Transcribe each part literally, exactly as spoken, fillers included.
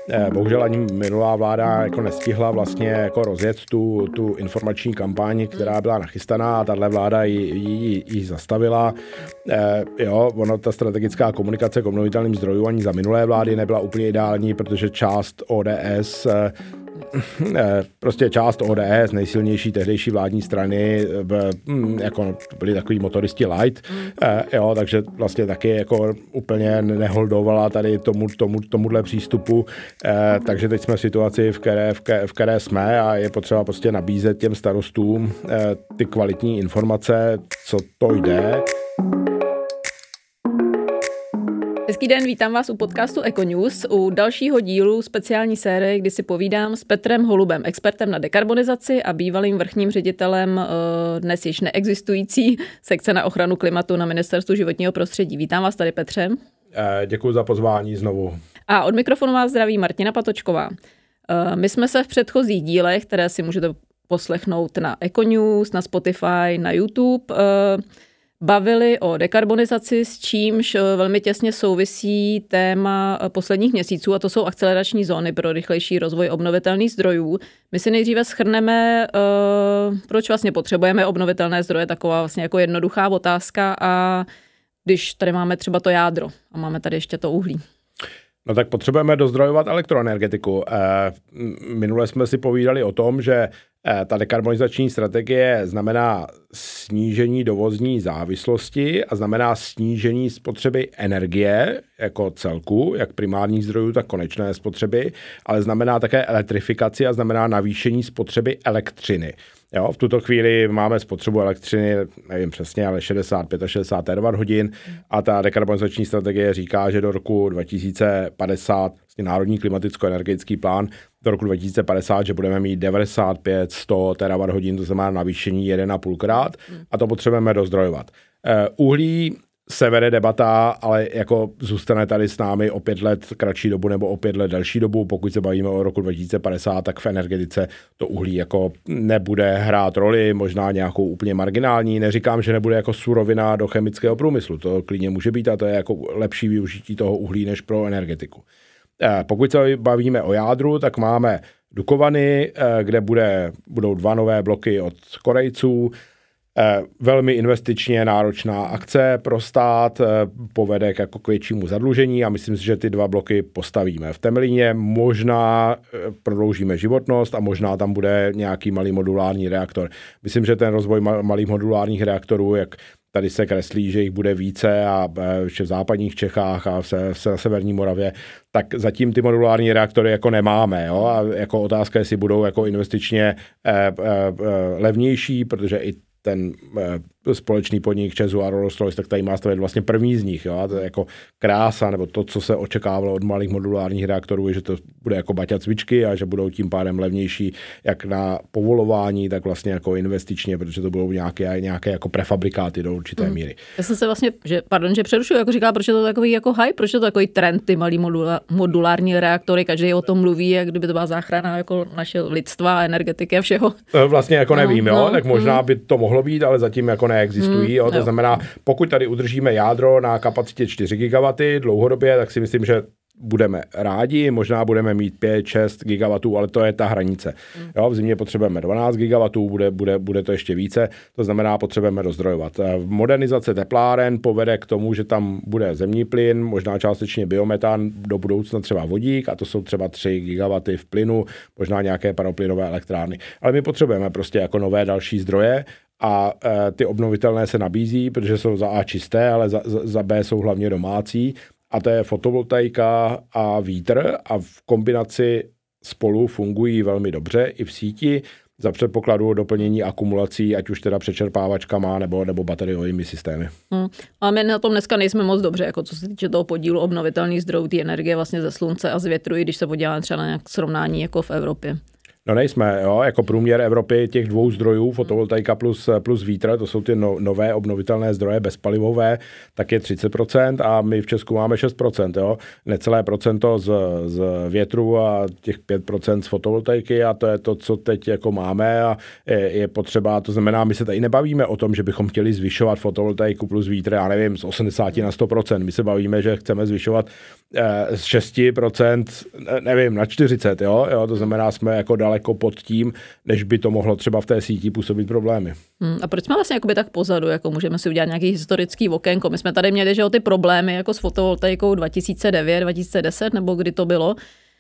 Bohužel ani minulá vláda jako nestihla vlastně jako rozjet tu, tu informační kampaň, která byla nachystaná a tahle vláda ji, ji, ji zastavila. E, jo, ono, ta strategická komunikace k obnovitelným zdrojům ani za minulé vlády nebyla úplně ideální, protože část O D S prostě část O D S, nejsilnější tehdejší vládní strany, jako byli takový motoristi light, jo, takže vlastně taky jako úplně neholdovala tady tomu, tomu, tomuhle přístupu, takže teď jsme v situaci, v které, v které, v které jsme a je potřeba prostě nabízet těm starostům ty kvalitní informace, co to jde. Hezký den, vítám vás u podcastu Econews, u dalšího dílu speciální série, kdy si povídám s Petrem Holubem, expertem na dekarbonizaci a bývalým vrchním ředitelem dnes již neexistující sekce na ochranu klimatu na Ministerstvu životního prostředí. Vítám vás tady, Petře. Děkuji za pozvání znovu. A od mikrofonu vás zdraví Martina Patočková. My jsme se v předchozích dílech, které si můžete poslechnout na Econews, na Spotify, na YouTube, bavili o dekarbonizaci, s čímž velmi těsně souvisí téma posledních měsíců, a to jsou akcelerační zóny pro rychlejší rozvoj obnovitelných zdrojů. My si nejdříve shrneme, proč vlastně potřebujeme obnovitelné zdroje, taková vlastně jako jednoduchá otázka, a když tady máme třeba to jádro a máme tady ještě to uhlí. No tak potřebujeme dozdrojovat elektroenergetiku. Minule jsme si povídali o tom, že ta dekarbonizační strategie znamená snížení dovozní závislosti a znamená snížení spotřeby energie jako celku, jak primárních zdrojů, tak konečné spotřeby, ale znamená také elektrifikaci a znamená navýšení spotřeby elektřiny. Jo, v tuto chvíli máme spotřebu elektřiny, nevím přesně, ale šedesát pět až šedesát terawatt hodin a ta dekarbonizační strategie říká, že do roku dva tisíce padesát, vlastně národní klimaticko-energetický plán, do roku dva tisíce padesát, že budeme mít devadesát pět až sto terawatt hodin, to znamená navýšení jeden a půl krát a to potřebujeme dozdrojovat. Uh, uhlí se vede debata, ale jako zůstane tady s námi o pět let kratší dobu nebo o pět let delší dobu. Pokud se bavíme o roku dva tisíce padesát, tak v energetice to uhlí jako nebude hrát roli, možná nějakou úplně marginální. Neříkám, že nebude jako surovina do chemického průmyslu. To klidně může být a to je jako lepší využití toho uhlí než pro energetiku. Pokud se bavíme o jádru, tak máme Dukovany, kde bude, budou dva nové bloky od Korejců. Velmi investičně náročná akce pro stát, povede k, jako k většímu zadlužení a myslím si, že ty dva bloky postavíme. V Temelíně možná prodloužíme životnost a možná tam bude nějaký malý modulární reaktor. Myslím, že ten rozvoj malých modulárních reaktorů, jak tady se kreslí, že jich bude více a v západních Čechách a v, se, v severní Moravě, tak zatím ty modulární reaktory jako nemáme. Jo? A jako otázka, jestli budou jako investičně eh, eh, levnější, protože i ten eh, společný podnik ČEZu a Rolls-Royce, tak tady má stavět vlastně první z nich. Jo? A to je jako krása, nebo to, co se očekávalo od malých modulárních reaktorů, je, že to bude jako baťa cvičky a že budou tím pádem levnější jak na povolování, tak vlastně jako investičně, protože to budou nějaké, nějaké jako prefabrikáty do určité mm. míry. Já jsem se vlastně, že, pardon, že přerušuju, jako říká, proč je to takový jako hype, proč je to takový trend, ty malý modula, modulární reaktory, každý o tom mluví, jak kdyby to byla záchrana jako naše lidstva, energetiky a všeho. Vlastně jako nevím, no, jo, no, tak možná mm. by to mohlo být, ale zatím jako neexistují. Mm, jo, to jo. znamená, pokud tady udržíme jádro na kapacitě čtyři gigawaty dlouhodobě, tak si myslím, že budeme rádi, možná budeme mít pět šest gigawatů, ale to je ta hranice. Mm. Jo, v zimě potřebujeme dvanáct gigawatů, bude, bude, bude to ještě více, to znamená, potřebujeme rozdrojovat. Modernizace tepláren povede k tomu, že tam bude zemní plyn, možná částečně biometan, do budoucna třeba vodík, a to jsou třeba tři gigawaty v plynu, možná nějaké paroplynové elektrárny. Ale my potřebujeme prostě jako nové další zdroje, a e, ty obnovitelné se nabízí, protože jsou za A čisté, ale za, za, za B jsou hlavně domácí. A to je fotovoltaika a vítr a v kombinaci spolu fungují velmi dobře i v síti za předpokladu doplnění akumulací, ať už teda přečerpávačkama nebo, nebo bateriovými systémy. Hmm. Ale my na tom dneska nejsme moc dobře, jako co se týče toho podílu obnovitelných zdrojů té energie vlastně ze slunce a z větru, i když se podíváme třeba na nějak srovnání jako v Evropě. No nejsme, jo, jako průměr Evropy těch dvou zdrojů, fotovoltaika plus, plus vítr, to jsou ty no, nové obnovitelné zdroje bezpalivové, tak je třicet procent a my v Česku máme šest procent, jo. Necelé procento z, z větru a těch pět procent z fotovoltaiky a to je to, co teď jako máme a je, je potřeba, to znamená, my se tady nebavíme o tom, že bychom chtěli zvyšovat fotovoltaiku plus vítr, já nevím, z osmdesát na sto procent, my se bavíme, že chceme zvyšovat eh, z šest procent, nevím, na čtyřicet, jo, jo, to znamená, jsme jako daleko pod tím, než by to mohlo třeba v té síti působit problémy. Hmm, a proč jsme vlastně jakoby tak pozadu, jako můžeme si udělat nějaký historický okénko? My jsme tady měli, že o ty problémy jako s fotovoltaikou dva tisíce devět, dva tisíce deset, nebo kdy to bylo.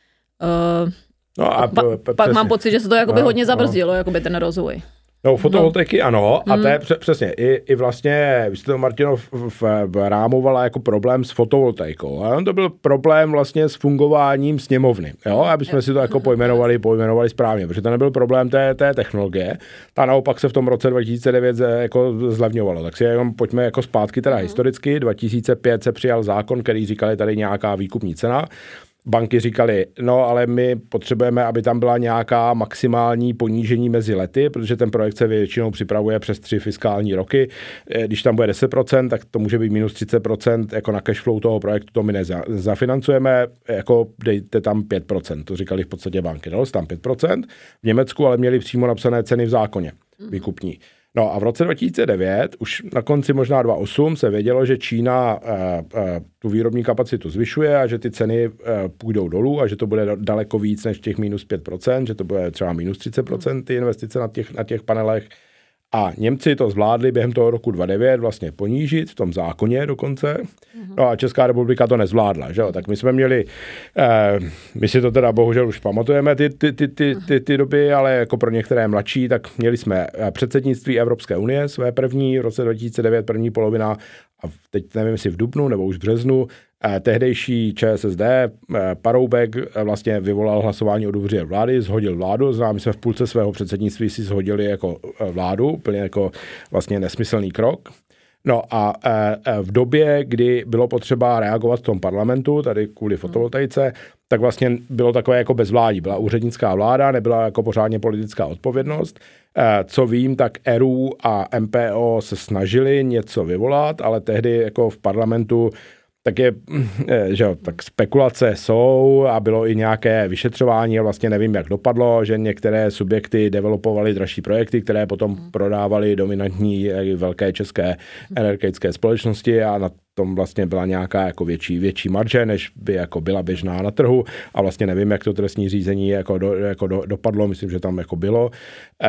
Uh, no a pa, p- pak mám pocit, že se to jakoby no, hodně zabrzdilo, no. jakoby ten rozvoj. No, fotovoltaiky no. ano, a hmm. to je přesně, i, i vlastně, vy jste to, Martino, v, v, v rámovala jako problém s fotovoltaikou. A on to byl problém vlastně s fungováním sněmovny, jo, aby jsme si to jako pojmenovali, pojmenovali správně, protože to nebyl problém té, té technologie, ta naopak se v tom roce dva tisíce devět jako zlevňovalo. Tak si jenom pojďme jako zpátky teda hmm. historicky, dva tisíce pět se přijal zákon, který říkali tady nějaká výkupní cena. Banky říkali, no ale my potřebujeme, aby tam byla nějaká maximální ponížení mezi lety, protože ten projekt se většinou připravuje přes tři fiskální roky. Když tam bude deset procent, tak to může být minus třicet procent jako na cashflow toho projektu, to my nezafinancujeme, jako dejte tam pět procent. To říkali v podstatě banky, dalo se tam pět procent. V Německu ale měli přímo napsané ceny v zákoně výkupní. No a v roce dva tisíce devět, už na konci možná dva tisíce osm, se vědělo, že Čína uh, uh, tu výrobní kapacitu zvyšuje a že ty ceny uh, půjdou dolů a že to bude daleko víc než těch minus pět procent, že to bude třeba minus třicet procent ty investice na těch, na těch panelech. A Němci to zvládli během toho roku dva tisíce devět vlastně ponížit, v tom zákoně dokonce. No a Česká republika to nezvládla, že jo? Tak my jsme měli, eh, my si to teda bohužel už pamatujeme ty, ty, ty, ty, ty, ty doby, ale jako pro některé mladší, tak měli jsme předsednictví Evropské unie, své první, v roce dva tisíce devět, první polovina, a teď nevím, jestli v dubnu nebo už v březnu, eh, tehdejší ČSSD, eh, Paroubek eh, vlastně vyvolal hlasování o důvěře vlády, zhodil vládu, znamená, my jsme v půlce svého předsednictví si zhodili jako eh, vládu, úplně jako vlastně nesmyslný krok. No a e, v době, kdy bylo potřeba reagovat v tom parlamentu, tady kvůli fotovoltaice, tak vlastně bylo takové jako bezvládí. Byla úřednická vláda, nebyla jako pořádně politická odpovědnost. E, co vím, tak E R U a M P O se snažili něco vyvolat, ale tehdy jako v parlamentu tak je, že jo, tak spekulace jsou a bylo i nějaké vyšetřování a vlastně nevím, jak dopadlo, že některé subjekty developovaly dražší projekty, které potom prodávaly dominantní velké české energetické společnosti a na tom vlastně byla nějaká jako větší, větší marže, než by jako byla běžná na trhu a vlastně nevím, jak to trestní řízení jako, do, jako do, dopadlo, myslím, že tam jako bylo. E,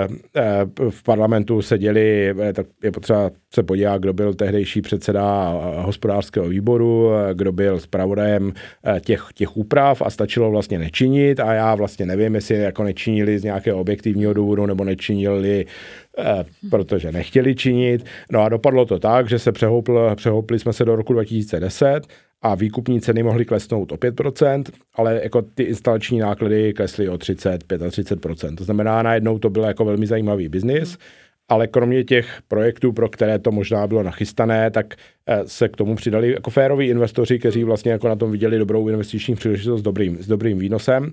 e, v parlamentu seděli, tak je potřeba se podívat, kdo byl tehdejší předseda hospodářského výboru, kdo byl zpravodajem těch, těch úprav a stačilo vlastně nečinit a já vlastně nevím, jestli jako nečinili z nějakého objektivního důvodu nebo nečinili protože nechtěli činit. No a dopadlo to tak, že se přehoupl, přehoupli jsme se do roku dva tisíce deset a výkupní ceny mohly klesnout o pět procent, ale jako ty instalační náklady klesly o třicet, třicet pět procent. To znamená, najednou to byl jako velmi zajímavý biznis, ale kromě těch projektů, pro které to možná bylo nachystané, tak se k tomu přidali jako féroví investoři, kteří vlastně jako na tom viděli dobrou investiční příležitost s dobrým, s dobrým výnosem.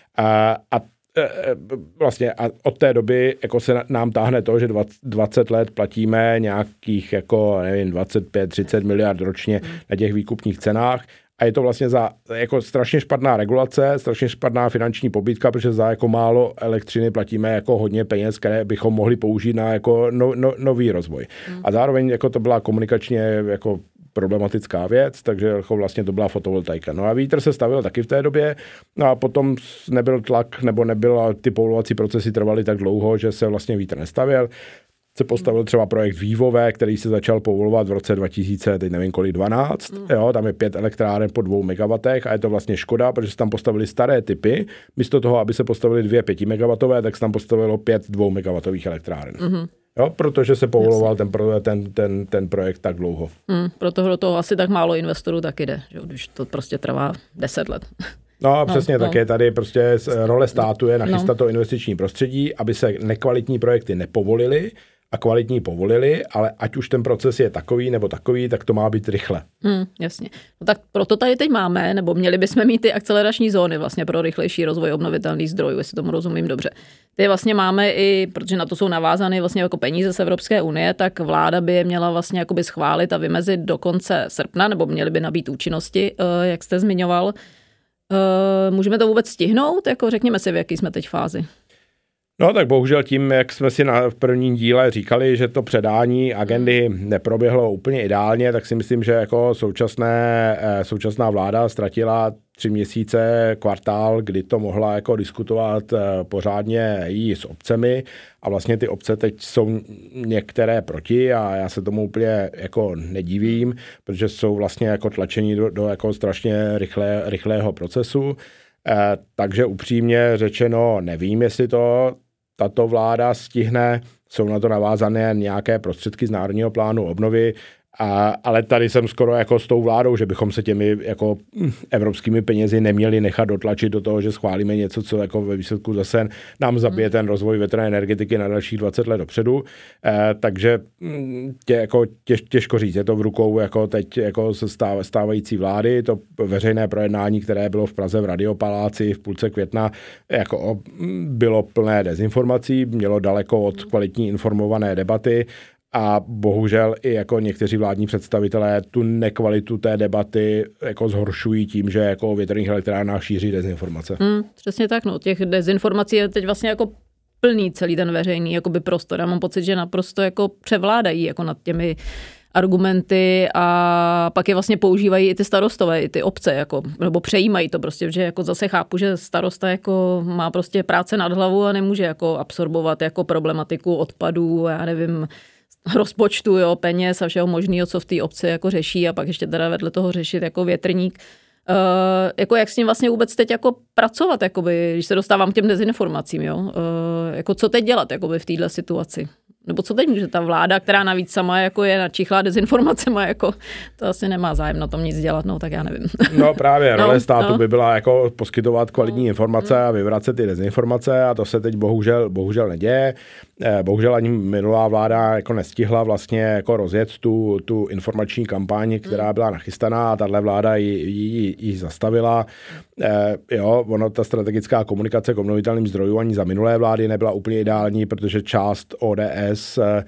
A, a vlastně a od té doby jako se nám táhne to, že dvacet let platíme nějakých jako nevím, dvacet pět třicet miliard ročně na těch výkupních cenách a je to vlastně za jako strašně špatná regulace, strašně špatná finanční pobídka, protože za jako málo elektřiny platíme jako hodně peněz, které bychom mohli použít na jako no, no, nový rozvoj. A zároveň jako to byla komunikačně jako problematická věc, takže jako vlastně to byla fotovoltaika. No a vítr se stavil taky v té době, no a potom nebyl tlak, nebo nebyl, ty povolovací procesy trvaly tak dlouho, že se vlastně vítr nestavil. Se postavil třeba projekt Vývové, který se začal povolovat v roce dva tisíce, teď nevím kolik, dvanáct, mm. jo, tam je pět elektráren po dvou megawatech a je to vlastně škoda, protože se tam postavili staré typy, místo toho, aby se postavili dvě pětimegawatové, tak se tam postavilo pět dvoumegawatových elektráren. Mm. Jo, protože se povoloval ten, ten, ten, ten projekt tak dlouho. Mm, proto do toho asi tak málo investorů taky jde, že, když to prostě trvá deset let. No přesně, no, tak no. Je tady prostě role státu je nachystat no. to investiční prostředí, aby se nekvalitní projekty nepovolily, a kvalitní povolili, ale ať už ten proces je takový nebo takový, tak to má být rychle. Hmm, jasně. No tak proto tady teď máme, nebo měli bychom mít ty akcelerační zóny vlastně pro rychlejší rozvoj obnovitelných zdrojů, jestli tomu rozumím dobře. Ty vlastně máme i, protože na to jsou navázány vlastně jako peníze z Evropské unie, tak vláda by je měla vlastně jakoby schválit a vymezit do konce srpna, nebo měly by nabít účinnosti, jak jste zmiňoval. Můžeme to vůbec stihnout? Jako řekněme si, v jaký jsme teď fázi. No tak bohužel tím, jak jsme si na v prvním díle říkali, že to předání agendy neproběhlo úplně ideálně, tak si myslím, že jako současné, současná vláda ztratila tři měsíce, kvartál, kdy to mohla jako diskutovat pořádně jí s obcemi a vlastně ty obce teď jsou některé proti a já se tomu úplně jako nedivím, protože jsou vlastně jako tlačení do, do jako strašně rychlé, rychlého procesu. Eh, takže upřímně řečeno nevím, jestli to tato vláda stihne, jsou na to navázané nějaké prostředky z Národního plánu obnovy, a, ale tady jsem skoro jako s tou vládou, že bychom se těmi jako evropskými penězi neměli nechat dotlačit do toho, že schválíme něco, co jako ve výsledku zase nám zabije ten rozvoj větrné energetiky na dalších dvacet let dopředu. Eh, takže tě, jako těž, těžko říct, je to v rukou jako teď jako se stáv, stávající vlády, to veřejné projednání, které bylo v Praze v Radiopaláci v půlce května, jako bylo plné dezinformací, mělo daleko od kvalitní informované debaty. A bohužel i jako někteří vládní představitelé tu nekvalitu té debaty jako zhoršují tím, že jako o větrných elektrárnách šíří dezinformace. Mm, přesně tak, no. Těch dezinformací je teď vlastně jako plný celý ten veřejný jakoby prostor. Já mám pocit, že naprosto jako převládají jako nad těmi argumenty a pak je vlastně používají i ty starostové, i ty obce, jako, nebo přejímají to prostě, že jako zase chápu, že starosta jako má prostě práce nad hlavu a nemůže jako absorbovat jako problematiku odpadů, já nevím, rozpočtu, jo, peněz a všeho možného, co v té obci jako řeší a pak ještě teda vedle toho řešit jako větrník. Uh, jako jak s ním vlastně vůbec teď jako pracovat, jakoby, když se dostávám k těm dezinformacím, jo? Uh, jako co teď dělat jakoby v této situaci? Nebo co teď může ta vláda, která navíc sama jako je načichlá dezinformacema, jako to asi nemá zájem na tom nic dělat, no tak já nevím. No právě, role no, státu no. by byla jako poskytovat kvalitní informace a vyvracet ty dezinformace a to se teď bohužel, bohužel neděje. Bohužel ani minulá vláda jako nestihla vlastně jako rozjet tu, tu informační kampaň, která byla nachystaná a tahle vláda ji, ji, ji zastavila. Eh, jo, ono, ta strategická komunikace k obnovitelným zdrojům ani za minulé vlády nebyla úplně ideální, protože část O D S, eh,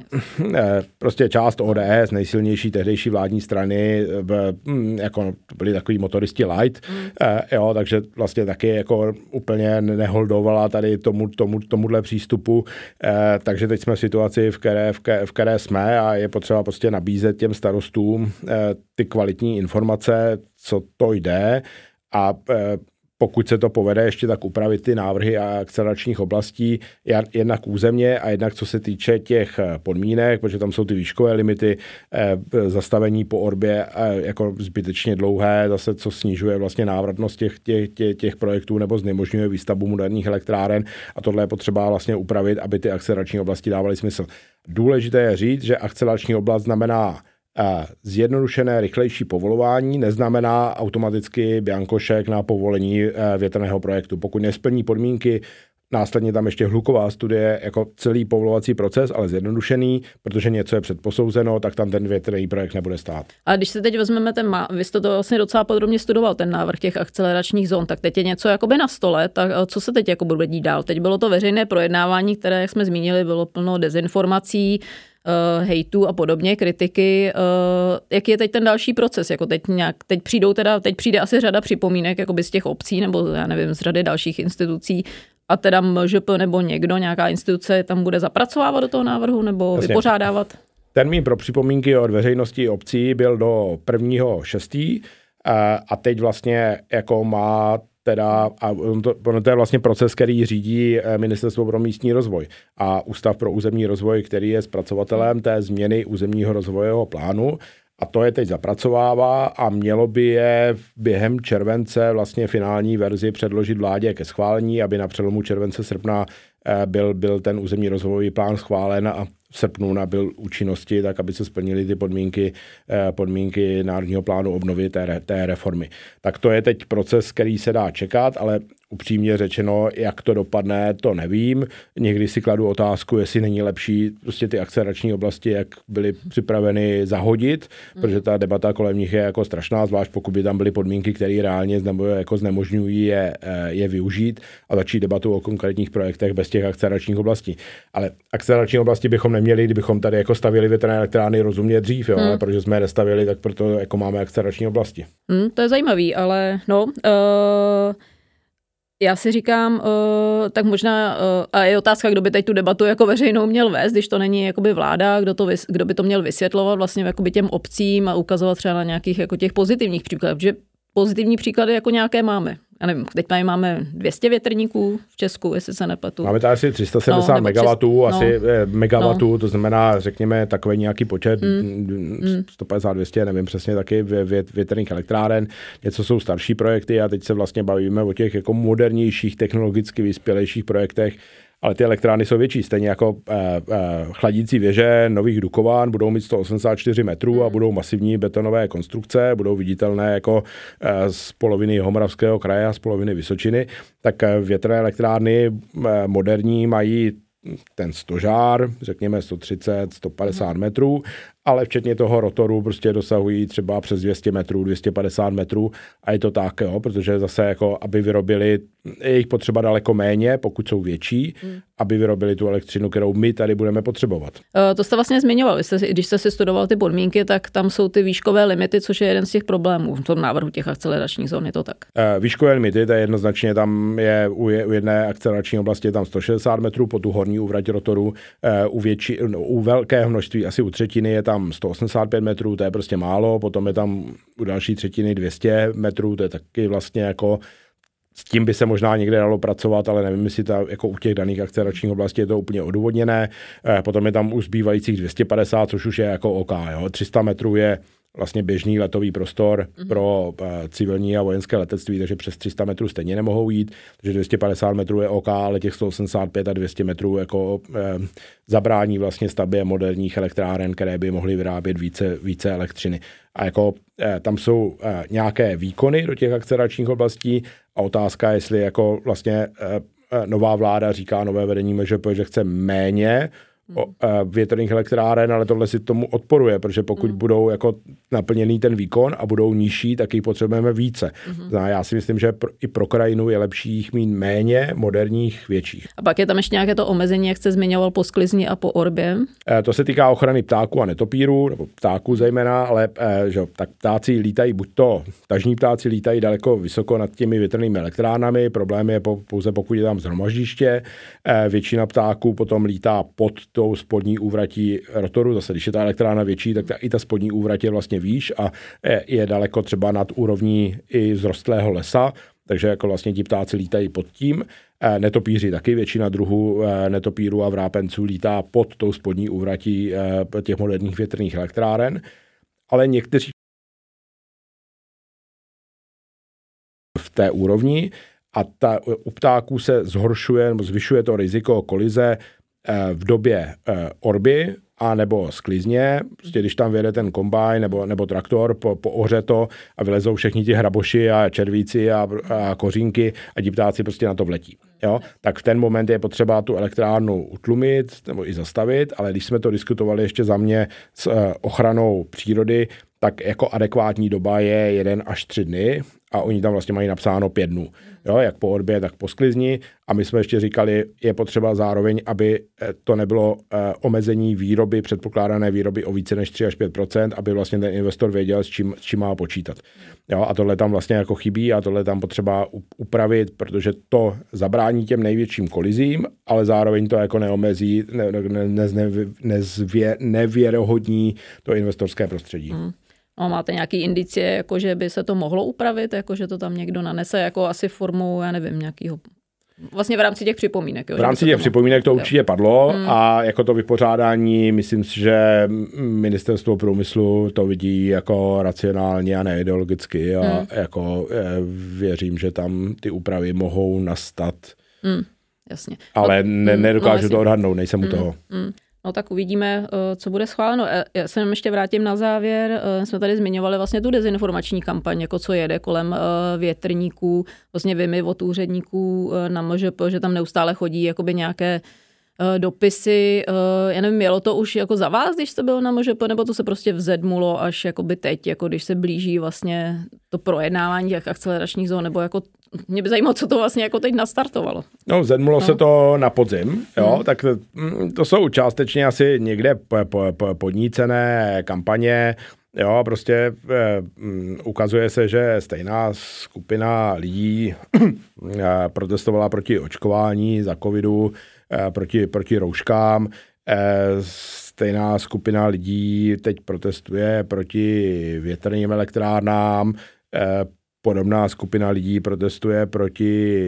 eh, prostě část O D S, nejsilnější tehdejší vládní strany, v, hm, jako byli takový motoristi light, mm. eh, jo, takže vlastně taky jako úplně neholdovala tady tomu, tomu, tomuhle přístupu, eh, takže teď jsme v situaci, v které, v, které, v které jsme a je potřeba prostě nabízet těm starostům eh, ty kvalitní informace, co to jde. A e, pokud se to povede ještě tak upravit ty návrhy a akceleračních oblastí, jednak územně a jednak co se týče těch podmínek, protože tam jsou ty výškové limity, e, zastavení po orbě e, jako zbytečně dlouhé, zase co snižuje vlastně návratnost těch, těch, těch, těch projektů nebo znemožňuje výstavbu moderních elektráren a tohle je potřeba vlastně upravit, aby ty akcelerační oblasti dávaly smysl. Důležité je říct, že akcelerační oblast znamená zjednodušené, rychlejší povolování, neznamená automaticky biankošek na povolení větrného projektu. Pokud nesplní podmínky, následně tam ještě hluková studie, jako celý povolovací proces, ale zjednodušený, protože něco je předposouzeno, tak tam ten větrný projekt nebude stát. A když se teď vezmeme ten, vy jste to vlastně docela podrobně studoval, ten návrh těch akceleračních zón, tak teď je něco jakoby na stole, tak co se teď jako bude dít dál? Teď bylo to veřejné projednávání, které, jak jsme zmínili, bylo plno dezinformací, Uh, hejtu a podobně, kritiky. Uh, jaký je teď ten další proces? Jako teď, nějak, teď přijdou teda, teď přijde asi řada připomínek jakoby z těch obcí nebo já nevím, z řady dalších institucí a teda M Ž P nebo někdo, nějaká instituce tam bude zapracovávat do toho návrhu nebo Jasně. vypořádávat? Termín pro připomínky od veřejnosti obcí byl do prvního šestého a teď vlastně jako má teda, a to, to je vlastně proces, který řídí Ministerstvo pro místní rozvoj a Ústav pro územní rozvoj, který je zpracovatelem té změny územního rozvojového plánu a to je teď zapracovává a mělo by je během července vlastně finální verzi předložit vládě ke schválení, aby na přelomu července srpna byl, byl ten územní rozvojový plán schválen a v srpnu nabyl účinnosti, tak aby se splnily ty podmínky, podmínky Národního plánu obnovy té, té reformy. Tak to je teď proces, který se dá čekat, ale upřímně řečeno, jak to dopadne, to nevím. Někdy si kladu otázku, jestli není lepší prostě ty akcelerační oblasti, jak byly připraveny zahodit, mm. protože ta debata kolem nich je jako strašná, zvlášť pokud by tam byly podmínky, které reálně jako znemožňují je, je využít a začít debatu o konkrétních projektech bez těch akceleračních oblastí. Ale akcelerační oblasti bychom neměli, kdybychom tady jako stavili větrné elektrárny rozumně dřív, jo, mm. ale protože jsme je nestavili, tak proto jako máme akcelerační oblasti. Mm, to je zajímavý, ale no... Uh... Já si říkám, uh, tak možná, uh, a je otázka, kdo by teď tu debatu jako veřejnou měl vést, když to není jakoby vláda, kdo, to vys, kdo by to měl vysvětlovat vlastně jakoby těm obcím a ukazovat třeba na nějakých jako těch pozitivních příkladů, protože pozitivní příklady jako nějaké máme. Já nevím, teď tady máme dvě stě větrníků v Česku, jestli se nepletu. Máme tady asi tři sta sedmdesát no, megawatů, tři... asi no. megawatů, no. To znamená, řekněme, takový nějaký počet, mm. sto padesát dvě stě, nevím přesně taky, větrných elektráren. Něco jsou starší projekty a teď se vlastně bavíme o těch jako modernějších, technologicky vyspělejších projektech. Ale ty elektrárny jsou větší, stejně jako eh, eh, chladící věže nových Dukovan budou mít sto osmdesát čtyři metrů a budou masivní betonové konstrukce, budou viditelné jako eh, z poloviny Jihomoravského kraje a z poloviny Vysočiny, tak eh, větrné elektrárny eh, moderní mají ten stožár, řekněme sto třicet, sto padesát metrů, ale včetně toho rotoru prostě dosahují třeba přes dvě stě metrů, dvě stě padesát metrů a je to tak, jo, protože zase jako, aby vyrobili, je jich potřeba daleko méně, pokud jsou větší, hmm. aby vyrobili tu elektřinu, kterou my tady budeme potřebovat. Uh, to jste vlastně zmiňoval, když jste si studoval ty podmínky, tak tam jsou ty výškové limity, což je jeden z těch problémů v tom návrhu těch akceleračních zón, je to tak? Uh, výškové limity, to je jednoznačně, tam je u, je, u jedné akcelerační oblasti je tam sto šedesát metrů po tu horní úvrať rotoru, uh, u, větší, no, u velkého množství, asi u třetiny je tam sto osmdesát pět metrů, to je prostě málo, potom je tam u další třetiny dvě stě metrů, to je taky vlastně jako, s tím by se možná někde dalo pracovat, ale nevím, jestli ta, jako u těch daných akceleračních oblastí je to úplně odůvodněné. Eh, potom je tam u zbývajících dvě stě padesát, což už je jako OK, jo. tři sta metrů je vlastně běžný letový prostor mm-hmm. pro uh, civilní a vojenské letectví, takže přes tři sta metrů stejně nemohou jít, takže dvě stě padesát metrů je OK, ale těch sto osmdesát pět a dvě stě metrů jako uh, zabrání vlastně stavbě moderních elektráren, které by mohly vyrábět více, více elektřiny. A jako uh, tam jsou uh, nějaké výkony do těch akceleračních oblastí a otázka, jestli jako vlastně uh, nová vláda říká nové vedení M Ž P, že chce méně O, uh, větrných elektráren, ale tohle si tomu odporuje, protože pokud mm. budou jako naplněný ten výkon a budou nižší, tak jich potřebujeme více. Mm. Zná, já si myslím, že pro, i pro krajinu je lepší jich mít méně moderních, větších. A pak je tam ještě nějaké to omezení, jak jste zmiňoval, po sklizni a po orbě? Uh, to se týká ochrany ptáků a netopírů, nebo ptáků zejména, ale uh, že, tak ptáci lítají, buď to tažní ptáci lítají daleko vysoko nad těmi větrnými elektrárnami, problém je po, pouze pokud je tam shromaždiště, uh, většina ptáků potom lítá pod tou spodní úvratí rotoru, zase když je ta elektrárna větší, tak ta, i ta spodní úvratí je vlastně výš a je, je daleko třeba nad úrovní i vzrostlého lesa, takže jako vlastně ti ptáci lítají pod tím. Netopíři taky, většina druhů netopírů a vrápenců lítá pod tou spodní úvratí těch moderních větrných elektráren, ale někteří v té úrovni a ta, u ptáků se zhoršuje nebo zvyšuje to riziko kolize v době orby a nebo sklizně, prostě když tam vyjede ten kombajn nebo, nebo traktor, po, pooře to a vylezou všichni ti hraboši a červíci a, a kořínky a ti ptáci prostě na to vletí. Jo? Tak v ten moment je potřeba tu elektrárnu utlumit nebo i zastavit, ale když jsme to diskutovali ještě za mě s ochranou přírody, tak jako adekvátní doba je jeden až tři dny a oni tam vlastně mají napsáno pět dnů. Jo, jak po orbě, tak po sklizni. A my jsme ještě říkali, je potřeba zároveň, aby to nebylo eh, omezení výroby, předpokládané výroby o více než tři až pět procent, aby vlastně ten investor věděl, s čím, s čím má počítat. Jo, a tohle tam vlastně jako chybí a tohle tam potřeba upravit, protože to zabrání těm největším kolizím, ale zároveň to jako neomezí, ne, ne, ne, nezvě, nevěrohodní to investorské prostředí. Hmm. No, máte nějaký indicie, jako že by se to mohlo upravit, jako že to tam někdo nanese, jako asi formou, já nevím, nějakýho... Vlastně v rámci těch připomínek. Jo, v rámci těch to připomínek to určitě padlo hmm. a jako to vypořádání, myslím si, že ministerstvo průmyslu to vidí jako racionálně a neideologicky a hmm. jako věřím, že tam ty úpravy mohou nastat. Hmm. Jasně. Ale no, ne, nedokážu no, to odhadnout, nejsem hmm. u toho. Hmm. No tak uvidíme, co bude schváleno. Já se ještě vrátím na závěr. Jsme tady zmiňovali vlastně tu dezinformační kampaň, jako co jede kolem větrníků, vlastně vymy od úředníků na M Ž P, že tam neustále chodí jakoby nějaké dopisy. Já nevím, mělo to už jako za vás, když jste byl na M Ž P, nebo to se prostě vzedmulo až jakoby teď, jako když se blíží vlastně to projednávání těch akceleračních zón, nebo jako mě by zajímalo, co to vlastně jako teď nastartovalo. No, vzedmulo no. se to na podzim, jo, hmm. tak to jsou částečně asi někde podnícené kampaně, jo, prostě eh, ukazuje se, že stejná skupina lidí protestovala proti očkování za covidu, eh, proti, proti rouškám, eh, stejná skupina lidí teď protestuje proti větrným elektrárnám, eh, podobná skupina lidí protestuje proti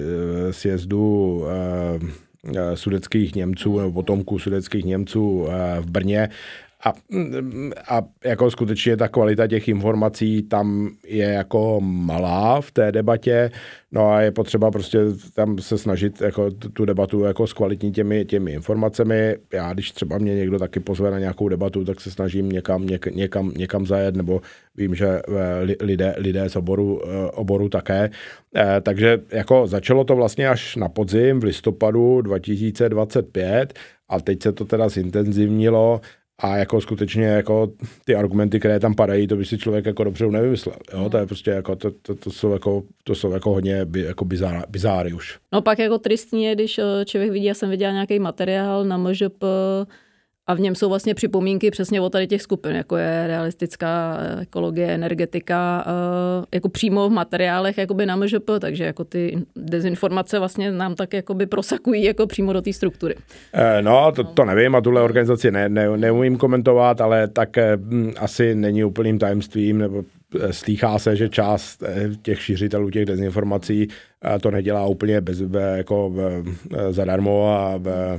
sjezdu eh, sudetských Němců nebo potomků sudetských Němců eh, v Brně. A, a jako skutečně ta kvalita těch informací tam je jako malá v té debatě, no a je potřeba prostě tam se snažit jako tu debatu jako zkvalitnit těmi, těmi informacemi. Já, když třeba mě někdo taky pozve na nějakou debatu, tak se snažím někam, něk, někam, někam zajet, nebo vím, že lidé, lidé z oboru, oboru také. Takže jako začalo to vlastně až na podzim v listopadu dva tisíce dvacet pět a teď se to teda zintenzivnilo. A jako skutečně jako ty argumenty, které tam padají, to by si člověk jako dobře nevymyslel. Jo? To je prostě jako, to, to, to jsou jako, to jsou jako hodně jako bizár, bizáry už. No pak jako tristní je, když člověk vidí, já jsem viděla nějaký materiál na M Ž P a v něm jsou vlastně připomínky přesně o tady těch skupin, jako je realistická ekologie, energetika, jako přímo v materiálech jakoby na M Ž P, takže jako ty dezinformace vlastně nám tak jakoby prosakují jako přímo do té struktury. No, to, to nevím a tuhle organizaci ne, ne, neumím komentovat, ale tak hm, asi není úplným tajemstvím, nebo slýchá se, že část těch šířitelů těch dezinformací to nedělá úplně bez, jako zadarmo a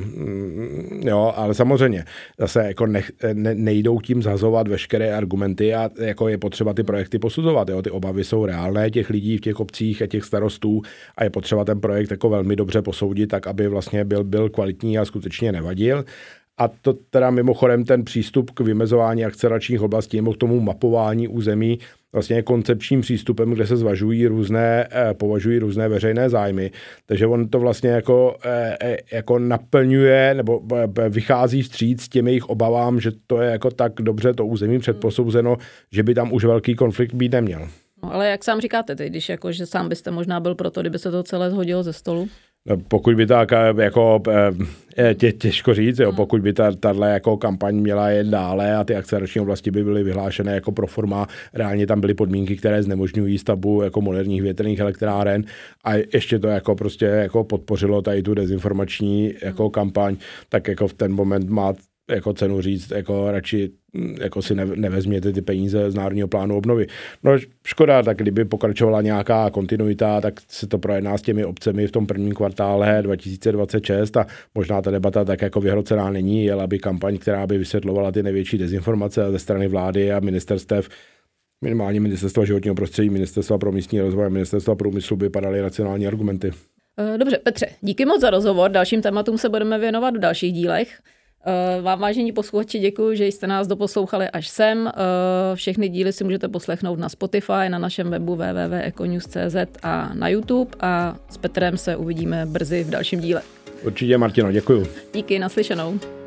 jo, ale samozřejmě zase jako ne, ne, nejdou tím zhazovat veškeré argumenty a jako je potřeba ty projekty posuzovat, jo, ty obavy jsou reálné těch lidí v těch obcích a těch starostů a je potřeba ten projekt jako velmi dobře posoudit, tak aby vlastně byl, byl kvalitní a skutečně nevadil. A to teda mimochodem ten přístup k vymezování akceleračních oblastí nebo k tomu mapování území vlastně je koncepčním přístupem, kde se zvažují různé, považují různé veřejné zájmy. Takže on to vlastně jako, jako naplňuje nebo vychází vstříc s těmi jejich obavám, že to je jako tak dobře to území předposouzeno, že by tam už velký konflikt být neměl. No, ale jak sám říkáte teď, když jako, že sám byste možná byl proto, kdyby se to celé zhodilo ze stolu? Pokud by tak jako tě, těžko říct, jo, pokud by ta, tato jako kampaň měla jet dále a ty akcelerační oblasti by byly vyhlášené jako pro forma, reálně tam byly podmínky, které znemožňují stavbu jako moderních větrných elektráren a ještě to jako prostě jako podpořilo tady tu dezinformační jako kampaň, tak jako v ten moment má jako cenu říct, jako radši jako si ne, nevezměte ty peníze z Národního plánu obnovy. No škoda, tak kdyby pokračovala nějaká kontinuita, tak se to projedná s těmi obcemi v tom prvním kvartále dva tisíce dvacet šest a možná ta debata tak jako vyhrocená není, jela by kampaň, která by vysvětlovala ty největší dezinformace ze strany vlády a ministerstev, minimálně ministerstva životního prostředí, ministerstva pro místní rozvoj a ministerstva průmyslu by padaly racionální argumenty. Dobře, Petře, díky moc za rozhovor. Dalším tématům se budeme věnovat v dalších dílech. Vám, vážení posluchači, děkuji, že jste nás doposlouchali až sem. Všechny díly si můžete poslechnout na Spotify, na našem webu w w w tečka econews tečka c z a na YouTube a s Petrem se uvidíme brzy v dalším díle. Určitě, Martino, děkuji. Díky, naslyšenou.